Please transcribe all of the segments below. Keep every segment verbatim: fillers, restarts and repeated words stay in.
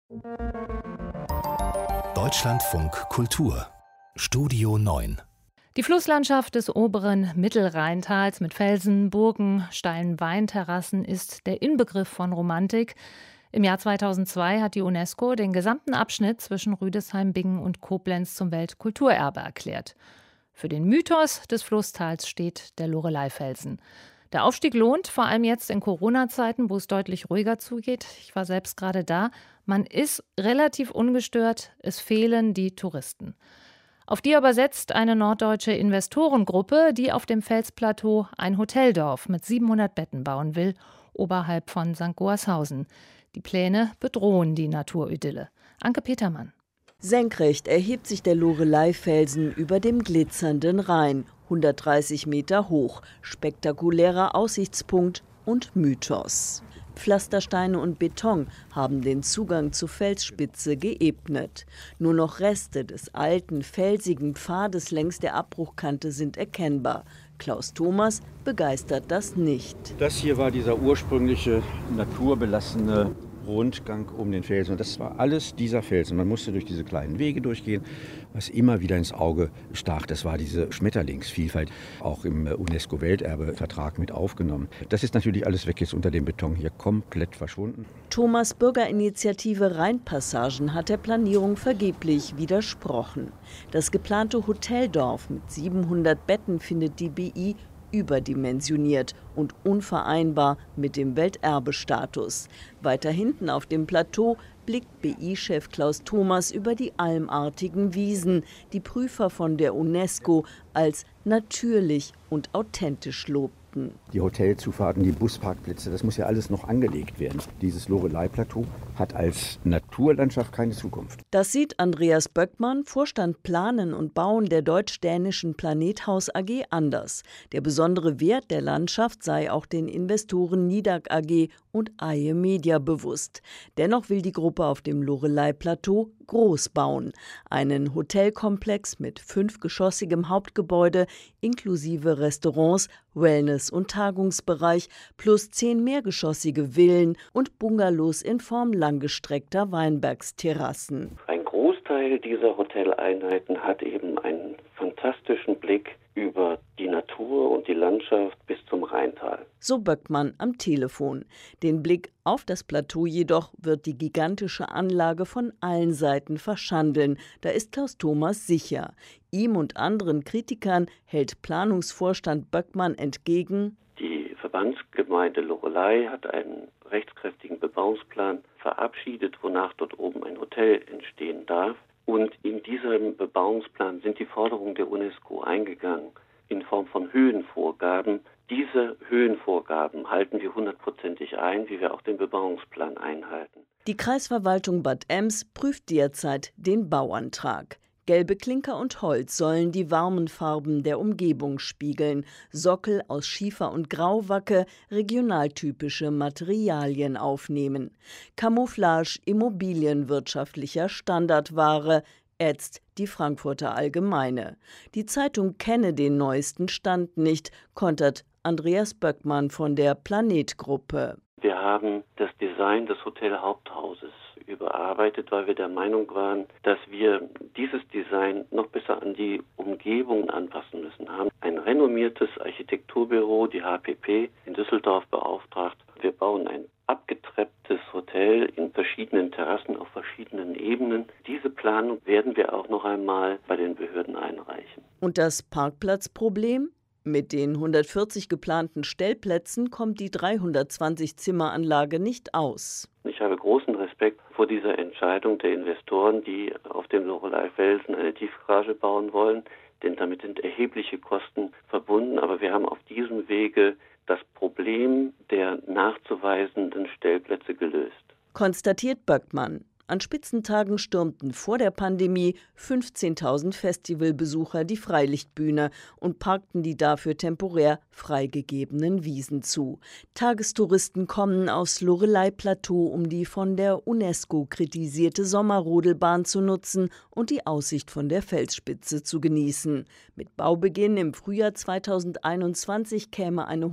Deutschlandfunk Kultur Studio neun. Die Flusslandschaft des oberen Mittelrheintals mit Felsen, Burgen, steilen Weinterrassen ist der Inbegriff von Romantik. Im Jahr zweitausendzwei hat die UNESCO den gesamten Abschnitt zwischen Rüdesheim, Bingen und Koblenz zum Weltkulturerbe erklärt. Für den Mythos des Flusstals steht der Loreleifelsen. Der Aufstieg lohnt, vor allem jetzt in Corona-Zeiten, wo es deutlich ruhiger zugeht. Ich war selbst gerade da. Man ist relativ ungestört, es fehlen die Touristen. Auf die aber setzt eine norddeutsche Investorengruppe, die auf dem Felsplateau ein Hoteldorf mit siebenhundert Betten bauen will, oberhalb von Sankt Goarshausen. Die Pläne bedrohen die Naturidylle. Anke Petermann. Senkrecht erhebt sich der Loreleifelsen über dem glitzernden Rhein, hundertdreißig Meter hoch, spektakulärer Aussichtspunkt und Mythos. Pflastersteine und Beton haben den Zugang zur Felsspitze geebnet. Nur noch Reste des alten, felsigen Pfades längs der Abbruchkante sind erkennbar. Klaus Thomas begeistert das nicht. Das hier war dieser ursprüngliche, naturbelassene Rundgang um den Felsen. Und das war alles dieser Felsen. Man musste durch diese kleinen Wege durchgehen, was immer wieder ins Auge stach. Das war diese Schmetterlingsvielfalt, auch im UNESCO-Welterbevertrag mit aufgenommen. Das ist natürlich alles weg jetzt unter dem Beton hier, komplett verschwunden. Thomas' Bürgerinitiative Rheinpassagen hat der Planierung vergeblich widersprochen. Das geplante Hoteldorf mit siebenhundert Betten findet die B I überdimensioniert und unvereinbar mit dem Welterbestatus. Weiter hinten auf dem Plateau blickt B I-Chef Klaus Thomas über die almartigen Wiesen, die Prüfer von der UNESCO als natürlich und authentisch lobten. Die Hotelzufahrten, die Busparkplätze, das muss ja alles noch angelegt werden. Dieses Loreleiplateau hat als Naturlandschaft keine Zukunft. Das sieht Andreas Böckmann, Vorstand Planen und Bauen der deutsch-dänischen Planethaus A G, anders. Der besondere Wert der Landschaft sei auch den Investoren Nidag A G und Aie Media bewusst. Dennoch will die Gruppe auf dem Loreleiplateau groß bauen. Einen Hotelkomplex mit fünfgeschossigem Hauptgebäude inklusive Restaurants, Wellness- und Tagungsbereich plus zehn mehrgeschossige Villen und Bungalows in Form langgestreckter Weinbergsterrassen. Ein Großteil dieser Hoteleinheiten hat eben einen fantastischen Blick über die Natur und die Landschaft bis zum Rheintal. So Böckmann am Telefon. Den Blick auf das Plateau jedoch wird die gigantische Anlage von allen Seiten verschandeln. Da ist Klaus Thomas sicher. Ihm und anderen Kritikern hält Planungsvorstand Böckmann entgegen: Die Verbandsgemeinde Lorelei hat einen rechtskräftigen Bebauungsplan verabschiedet, wonach dort oben ein Hotel entstehen darf. Und in diesem Bebauungsplan sind die Forderungen der UNESCO eingegangen in Form von Höhenvorgaben. Diese Höhenvorgaben halten wir hundertprozentig ein, wie wir auch den Bebauungsplan einhalten. Die Kreisverwaltung Bad Ems prüft derzeit den Bauantrag. Gelbe Klinker und Holz sollen die warmen Farben der Umgebung spiegeln. Sockel aus Schiefer und Grauwacke regionaltypische Materialien aufnehmen. Camouflage immobilienwirtschaftlicher Standardware, ätzt die Frankfurter Allgemeine. Die Zeitung kenne den neuesten Stand nicht, kontert Andreas Böckmann von der Planet-Gruppe. Wir haben das Design des Hotelhaupthauses überarbeitet, weil wir der Meinung waren, dass wir dieses Design noch besser an die Umgebung anpassen müssen. Wir haben ein renommiertes Architekturbüro, die H P P, in Düsseldorf beauftragt. Wir bauen ein abgetrepptes Hotel in verschiedenen Terrassen auf verschiedenen Ebenen. Diese Planung werden wir auch noch einmal bei den Behörden einreichen. Und das Parkplatzproblem? Mit den hundertvierzig geplanten Stellplätzen kommt die dreihundertzwanzig Zimmeranlage nicht aus. Ich habe großen Respekt vor dieser Entscheidung der Investoren, die auf dem Loreleifelsen eine Tiefgarage bauen wollen, denn damit sind erhebliche Kosten verbunden. Aber wir haben auf diesem Wege das Problem der nachzuweisenden Stellplätze gelöst. Konstatiert Böckmann. An Spitzentagen stürmten vor der Pandemie fünfzehntausend Festivalbesucher die Freilichtbühne und parkten die dafür temporär freigegebenen Wiesen zu. Tagestouristen kommen aufs Loreleiplateau, um die von der UNESCO kritisierte Sommerrodelbahn zu nutzen und die Aussicht von der Felsspitze zu genießen. Mit Baubeginn im Frühjahr zweitausendeinundzwanzig käme eine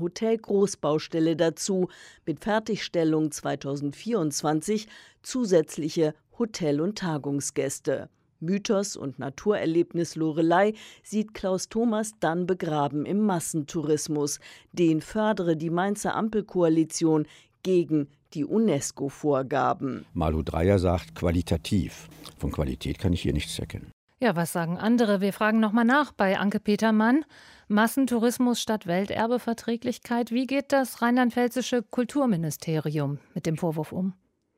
Hotelgroßbaustelle dazu, mit Fertigstellung zweitausendvierundzwanzig zusätzliche Hotel- und Tagungsgäste. Mythos und Naturerlebnis Loreley sieht Klaus Thomas dann begraben im Massentourismus. Den fördere die Mainzer Ampelkoalition gegen die UNESCO-Vorgaben. Malu Dreyer sagt qualitativ. Von Qualität kann ich hier nichts erkennen. Ja, was sagen andere? Wir fragen nochmal nach bei Anke Petermann. Massentourismus statt Welterbeverträglichkeit. Wie geht das rheinland-pfälzische Kulturministerium mit dem Vorwurf um?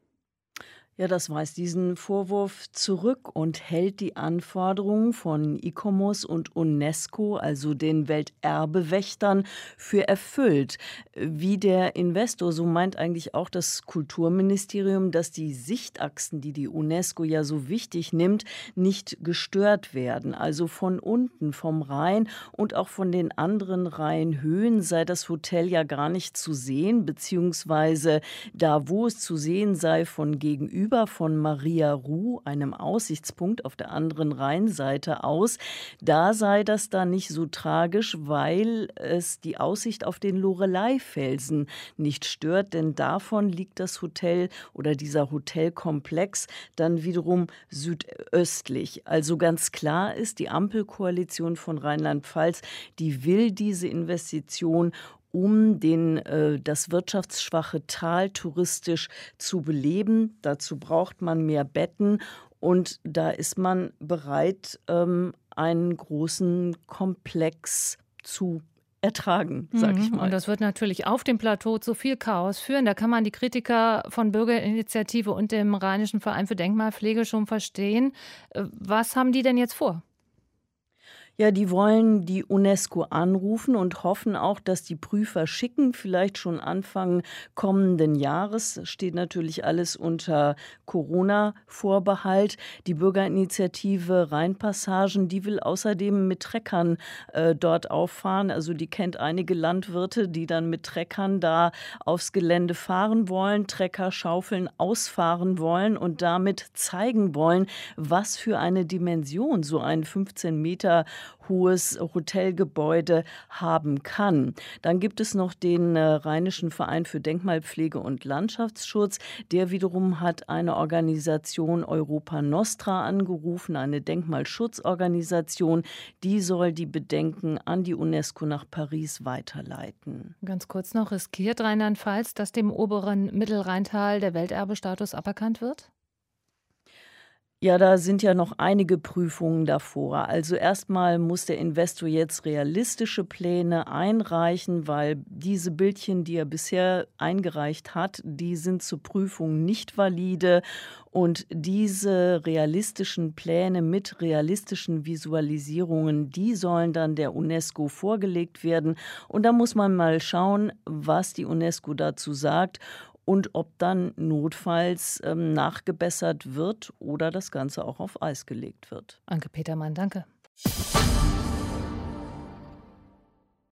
Ja, das weist diesen Vorwurf zurück und hält die Anforderungen von ICOMOS und UNESCO, also den Welterbewächtern, für erfüllt. Wie der Investor, so meint eigentlich auch das Kulturministerium, dass die Sichtachsen, die die UNESCO ja so wichtig nimmt, nicht gestört werden. Also von unten, vom Rhein und auch von den anderen Rheinhöhen sei das Hotel ja gar nicht zu sehen, beziehungsweise da, wo es zu sehen sei, von gegenüber von Maria Ruh, einem Aussichtspunkt auf der anderen Rheinseite aus. Da sei das dann nicht so tragisch, weil es die Aussicht auf den Loreley-Felsen nicht stört, denn davon liegt das Hotel oder dieser Hotelkomplex dann wiederum südöstlich. Also ganz klar ist, die Ampelkoalition von Rheinland-Pfalz, die will diese Investition, um den, äh, das wirtschaftsschwache Tal touristisch zu beleben. Dazu braucht man mehr Betten und da ist man bereit, ähm, einen großen Komplex zu ertragen, sag ich mal. Und das wird natürlich auf dem Plateau zu viel Chaos führen. Da kann man die Kritiker von Bürgerinitiative und dem Rheinischen Verein für Denkmalpflege schon verstehen. Was haben die denn jetzt vor? Ja, die wollen die UNESCO anrufen und hoffen auch, dass die Prüfer schicken, vielleicht schon Anfang kommenden Jahres. Steht natürlich alles unter Corona-Vorbehalt. Die Bürgerinitiative Rheinpassagen, die will außerdem mit Treckern äh, dort auffahren. Also die kennt einige Landwirte, die dann mit Treckern da aufs Gelände fahren wollen, Trecker schaufeln, ausfahren wollen und damit zeigen wollen, was für eine Dimension so ein fünfzehn Meter hohes Hotelgebäude haben kann. Dann gibt es noch den äh, Rheinischen Verein für Denkmalpflege und Landschaftsschutz. Der wiederum hat eine Organisation Europa Nostra angerufen, eine Denkmalschutzorganisation. Die soll die Bedenken an die UNESCO nach Paris weiterleiten. Ganz kurz noch, riskiert Rheinland-Pfalz, dass dem oberen Mittelrheintal der Welterbestatus aberkannt wird? Ja, da sind ja noch einige Prüfungen davor. Also erstmal muss der Investor jetzt realistische Pläne einreichen, weil diese Bildchen, die er bisher eingereicht hat, die sind zur Prüfung nicht valide. Und diese realistischen Pläne mit realistischen Visualisierungen, die sollen dann der UNESCO vorgelegt werden. Und da muss man mal schauen, was die UNESCO dazu sagt. Und ob dann notfalls ähm, nachgebessert wird oder das Ganze auch auf Eis gelegt wird. Anke Petermann, danke.